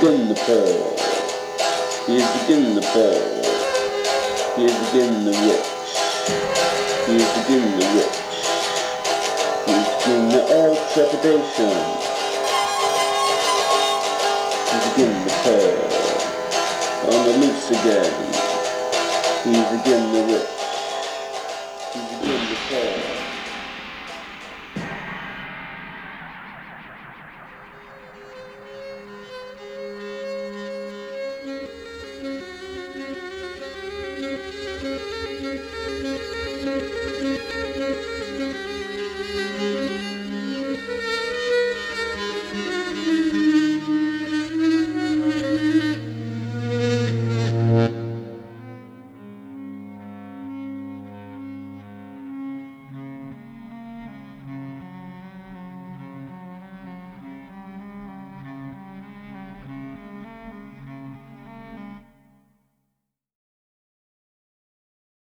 again the poor. He is again the poor. He is again the rich. He is again the rich. He is again the old trepidation. He is again the poor. On the loose again. He is again the rich. He is again the poor.